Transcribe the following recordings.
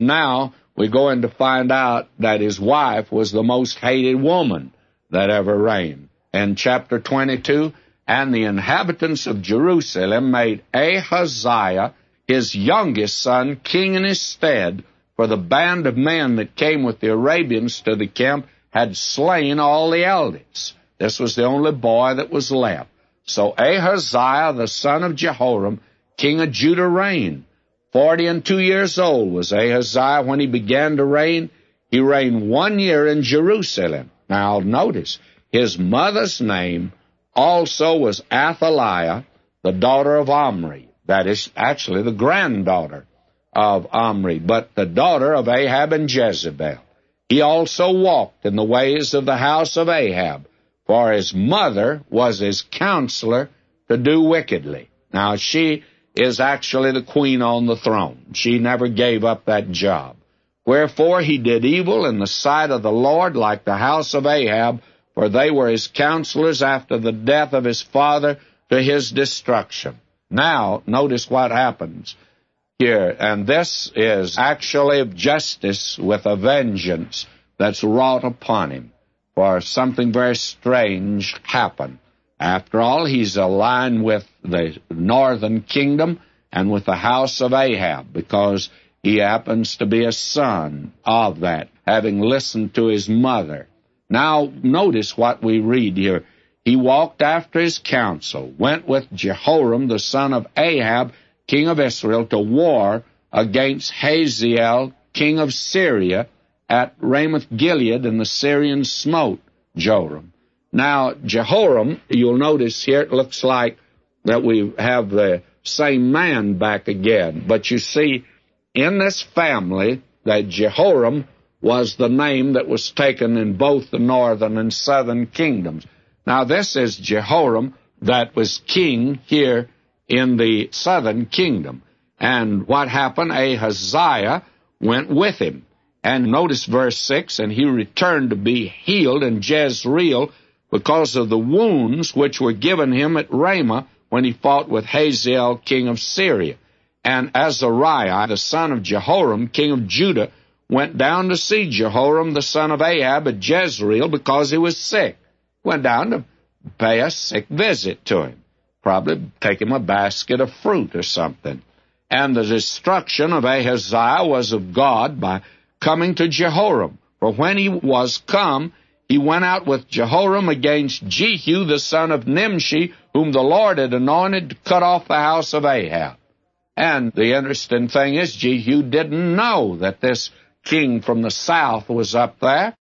now we're going to find out that his wife was the most hated woman that ever reigned. In chapter 22, and the inhabitants of Jerusalem made Ahaziah, his youngest son, king in his stead, for the band of men that came with the Arabians to the camp had slain all the eldest. This was the only boy that was left. So Ahaziah, the son of Jehoram, king of Judah, reigned. 42 years old was Ahaziah when he began to reign. He reigned 1 year in Jerusalem. Now notice, his mother's name also was Athaliah, the daughter of Omri. That is actually the granddaughter of Omri, but the daughter of Ahab and Jezebel. He also walked in the ways of the house of Ahab, for his mother was his counselor to do wickedly. Now, she is actually the queen on the throne. She never gave up that job. Wherefore he did evil in the sight of the Lord like the house of Ahab, for they were his counselors after the death of his father to his destruction. Now, notice what happens here, and this is actually justice with a vengeance that's wrought upon him, for something very strange happened. After all, he's aligned with the northern kingdom and with the house of Ahab, because he happens to be a son of that, having listened to his mother. Now, notice what we read here. He walked after his counsel, went with Jehoram, the son of Ahab, king of Israel, to war against Hazael, king of Syria, at Ramoth-Gilead, and the Syrians smote Joram. Now, Jehoram, you'll notice here, it looks like that we have the same man back again. But you see, in this family, that Jehoram was the name that was taken in both the northern and southern kingdoms. Now, this is Jehoram that was king here in the southern kingdom. And what happened? Ahaziah went with him. And notice verse 6, and he returned to be healed in Jezreel because of the wounds which were given him at Ramah when he fought with Hazael, king of Syria. And Azariah, the son of Jehoram, king of Judah, went down to see Jehoram, the son of Ahab, at Jezreel because he was sick. Went down to pay a sick visit to him. Probably take him a basket of fruit or something. And the destruction of Ahaziah was of God by coming to Jehoram. For when he was come, he went out with Jehoram against Jehu, the son of Nimshi, whom the Lord had anointed to cut off the house of Ahab. And the interesting thing is, Jehu didn't know that this king from the south was up there.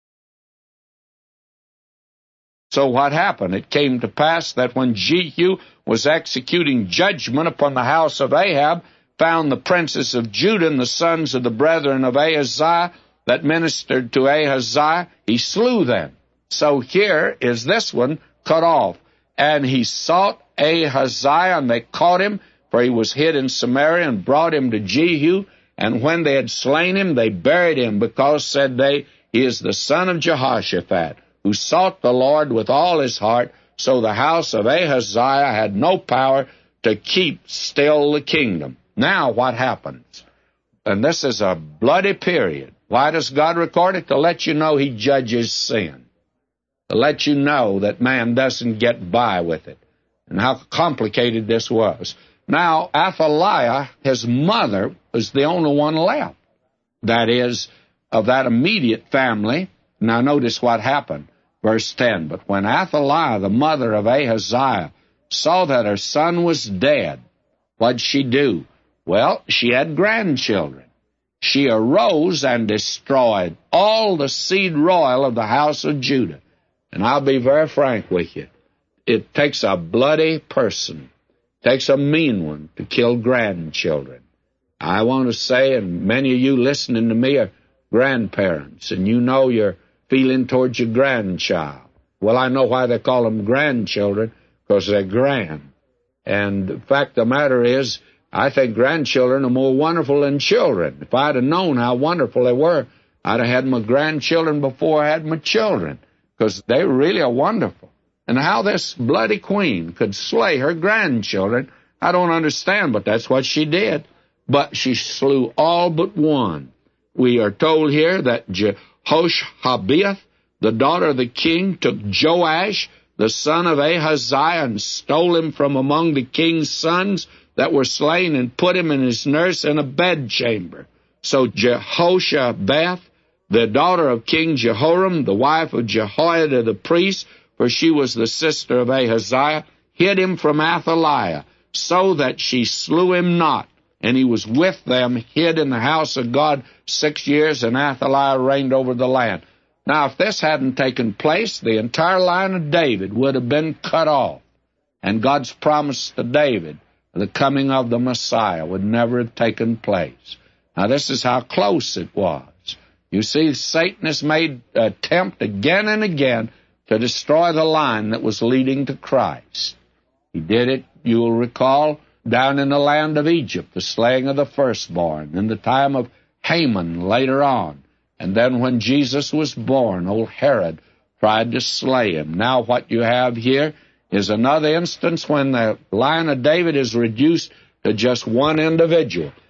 So what happened? It came to pass that when Jehu was executing judgment upon the house of Ahab, found the princes of Judah and the sons of the brethren of Ahaziah that ministered to Ahaziah, he slew them. So here is this one cut off. And he sought Ahaziah, and they caught him, for he was hid in Samaria, and brought him to Jehu. And when they had slain him, they buried him, because, said they, he is the son of Jehoshaphat, who sought the Lord with all his heart. So the house of Ahaziah had no power to keep still the kingdom. Now what happens? And this is a bloody period. Why does God record it? To let you know he judges sin. To let you know that man doesn't get by with it. And how complicated this was. Now, Athaliah, his mother, was the only one left. That is, of that immediate family. Now notice what happened. Verse 10, but when Athaliah, the mother of Ahaziah, saw that her son was dead, what'd she do? Well, she had grandchildren. She arose and destroyed all the seed royal of the house of Judah. And I'll be very frank with you. It takes a bloody person, takes a mean one to kill grandchildren. I want to say, and many of you listening to me are grandparents, and you know your feeling towards your grandchild. Well, I know why they call them grandchildren, because they're grand. And the fact of the matter is, I think grandchildren are more wonderful than children. If I'd have known how wonderful they were, I'd have had my grandchildren before I had my children, because they really are wonderful. And how this bloody queen could slay her grandchildren, I don't understand, but that's what she did. but she slew all but one. We are told here that Jehoshabeath, the daughter of the king, took Joash, the son of Ahaziah, and stole him from among the king's sons that were slain, and put him and his nurse in a bedchamber. So Jehoshabeath, the daughter of King Jehoram, the wife of Jehoiada the priest, for she was the sister of Ahaziah, hid him from Athaliah, so that she slew him not. And he was with them, hid in the house of God 6 years, and Athaliah reigned over the land. Now, if this hadn't taken place, the entire line of David would have been cut off. And God's promise to David, the coming of the Messiah, would never have taken place. Now, this is how close it was. You see, Satan has made an attempt again and again to destroy the line that was leading to Christ. He did it, you will recall, down in the land of Egypt, the slaying of the firstborn, in the time of Haman later on. And then when Jesus was born, old Herod tried to slay him. Now what you have here is another instance when the line of David is reduced to just one individual.